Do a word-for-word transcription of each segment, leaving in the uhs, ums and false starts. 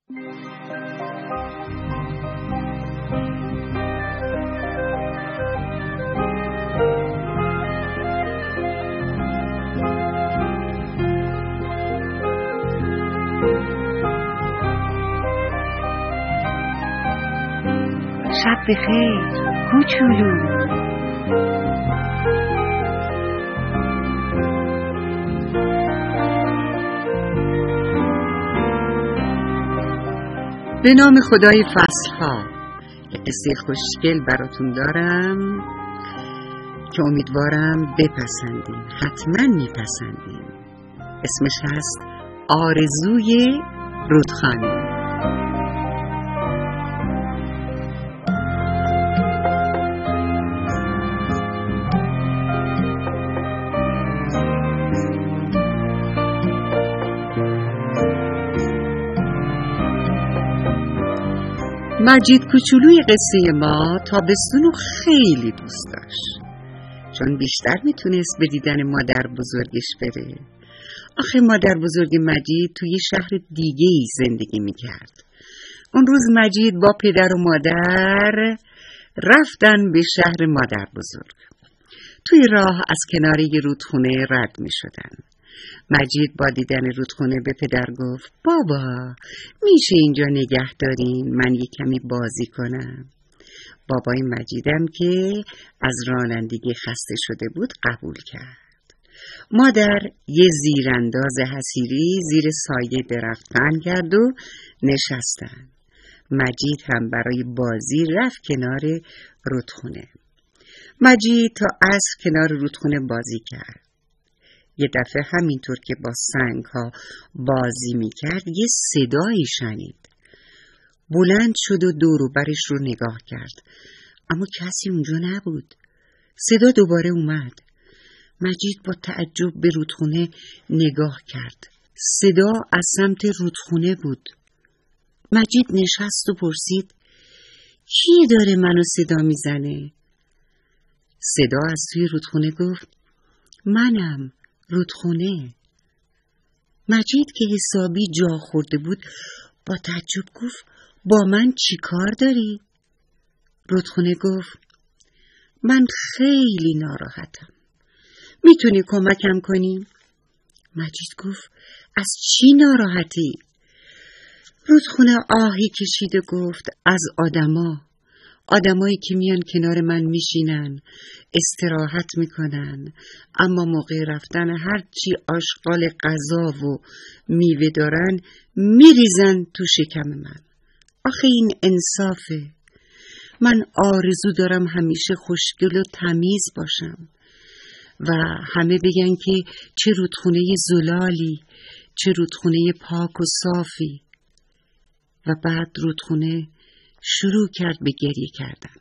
شب بخیر کوچولو. به نام خدای فصلها یه قصه خوشگل براتون دارم که امیدوارم بپسندین، حتما میپسندین. اسمش هست آرزوی رودخانه. مجید کوچولوی قصه ما تابستونو خیلی دوست داشت، چون بیشتر میتونست به دیدن مادر بزرگش بره. آخه مادر بزرگ مجید توی شهر دیگه ای زندگی میکرد. اون روز مجید با پدر و مادر رفتن به شهر مادر بزرگ. توی راه از کنار یه رودخونه رد میشدن. مجید با دیدن رودخونه به پدر گفت: بابا، میشه اینجا نگه دارین من یه کمی بازی کنم؟ بابای مجیدم که از رانندگی خسته شده بود قبول کرد. مادر یه زیرانداز حصیری زیر سایه درخت پهن کرد و نشستن. مجید هم برای بازی رفت کنار رودخونه. مجید تا عصر کنار رودخونه بازی کرد. یه دفعه همینطور که با سنگ ها بازی میکرد یه صدایی شنید. بلند شد و دور و برش رو نگاه کرد، اما کسی اونجا نبود. صدا دوباره اومد. مجید با تعجب به رودخونه نگاه کرد. صدا از سمت رودخونه بود. مجید نشست و پرسید: کی داره منو صدا میزنه؟ صدا از توی رودخونه گفت: منم، رودخونه. مجید که حسابی جا خورده بود با تعجب گفت: با من چی کار داری؟ رودخونه گفت: من خیلی ناراحتم، میتونی کمکم کنی؟ مجید گفت: از چی ناراحتی؟ رودخونه آهی کشید و گفت: از آدما آدمایی که میان کنار من میشینن، استراحت میکنن، اما موقع رفتن هرچی آشغال غذا و میوه دارن میریزن تو شکم من. آخه این انصافه؟ من آرزو دارم همیشه خوشگل و تمیز باشم و همه بگن که چه رودخونه زلالی، چه رودخونه پاک و صافی. و بعد رودخونه شروع کرد به گریه کردن.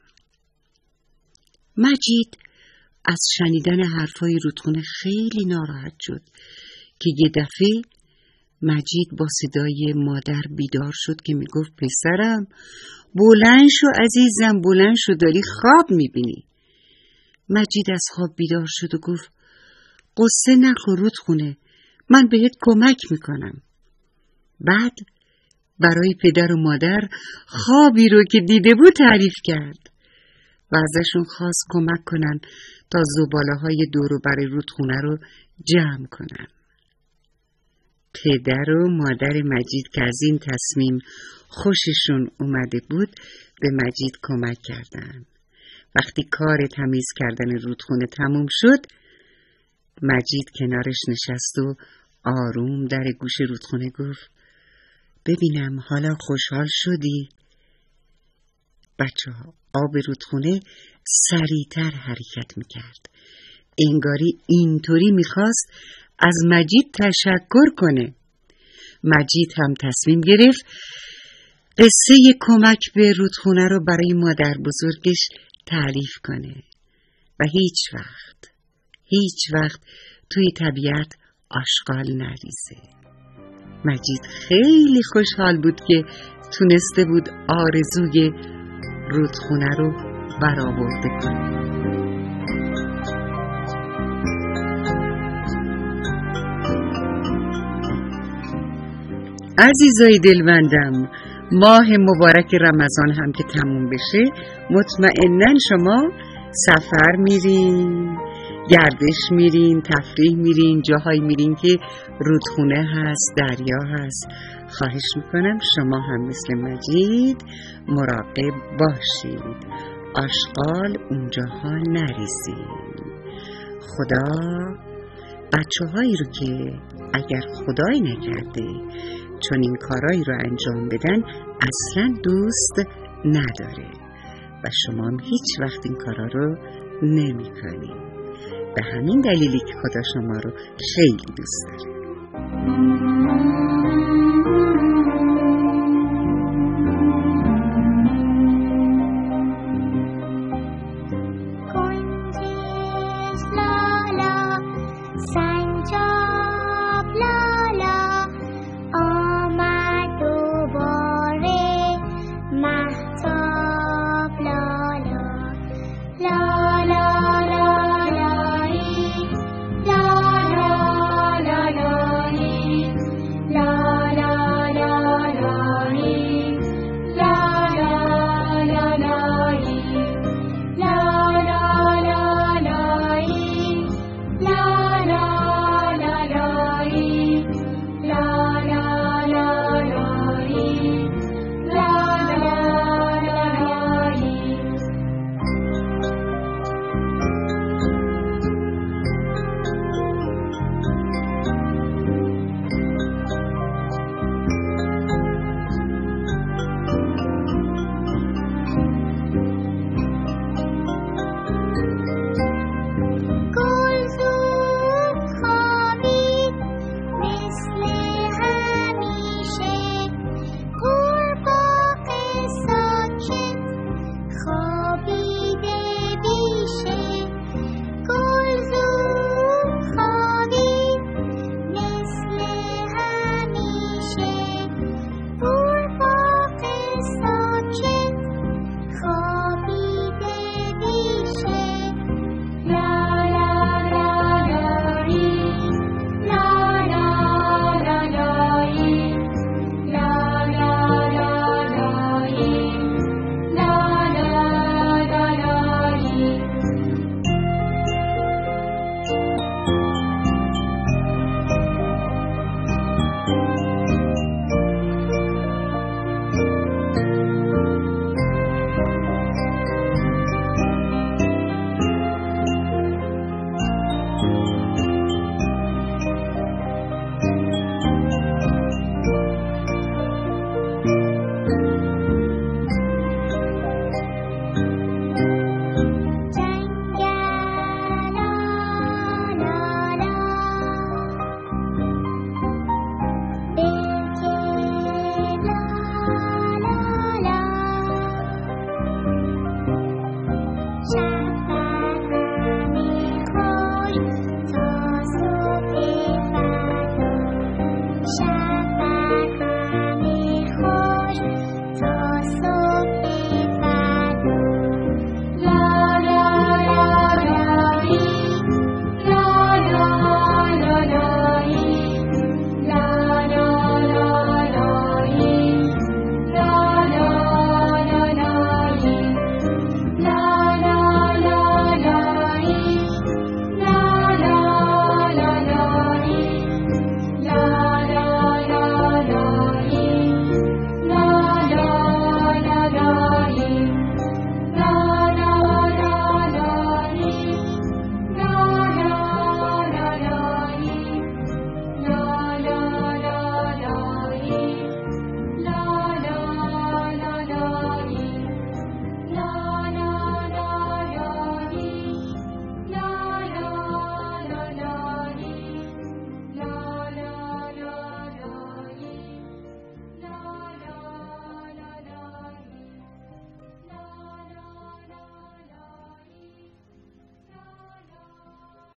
مجید از شنیدن حرفای رودخونه خیلی ناراحت شد که یه دفعه مجید با صدای مادر بیدار شد که میگفت: پسرم، بلند شو عزیزم، بلند شو، داری خواب میبینی. مجید از خواب بیدار شد و گفت: قصه نخور رودخونه، من بهت کمک میکنم. بعد برای پدر و مادر خوابی رو که دیده بود تعریف کرد و ازشون خواست کمک کنن تا زباله‌های دور و بر رودخونه رو جمع کنن. پدر و مادر مجید که از این تصمیم خوششون اومده بود به مجید کمک کردن. وقتی کار تمیز کردن رودخونه تموم شد، مجید کنارش نشست و آروم در گوش رودخونه گفت: ببینم حالا خوشحال شدی؟ بچه ها، آب رودخونه سریعتر حرکت میکرد. انگاری اینطوری میخواست از مجید تشکر کنه. مجید هم تصمیم گرفت قصه کمک به رودخونه رو برای مادر بزرگش تعریف کنه و هیچ وقت هیچ وقت توی طبیعت آشغال نریزه. مجید خیلی خوشحال بود که تونسته بود آرزوی رودخونه رو برآورده کنه. عزیزای دلبندم، ماه مبارک رمضان هم که تموم بشه مطمئناً شما سفر میرین، گردش میرین، تفریح میرین، جاهایی میرین که رودخونه هست، دریا هست. خواهش میکنم شما هم مثل مجید مراقب باشید، آشغال اونجاها نریزید. خدا بچه هایی رو که اگر خدایی نکرده چون این کارایی رو انجام بدن اصلا دوست نداره و شما هم هیچ وقت این کارا رو نمی کنید. به همین دلیلی که خدا شما رو خیلی دوست داره.